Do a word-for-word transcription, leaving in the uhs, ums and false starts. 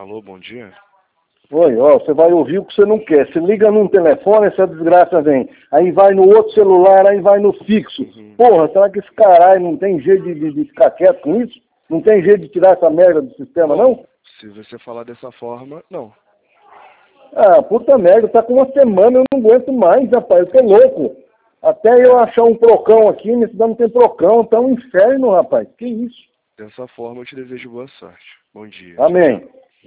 Alô, bom dia. Oi, ó, você vai ouvir o que você não quer. Você liga num telefone, essa desgraça vem. Aí vai no outro celular, aí vai no fixo. Uhum. Porra, será que esse caralho não tem jeito de, de, de ficar quieto com isso? Não tem jeito de tirar essa merda do sistema, Bom, não? se você falar dessa forma, não. Ah, puta merda, tá com uma semana, eu não aguento mais, rapaz, eu tô louco. Até eu achar um procão aqui, nesse não tem procão, tá um inferno, rapaz. Que isso? Dessa forma, eu te desejo boa sorte. Bom dia. Amém.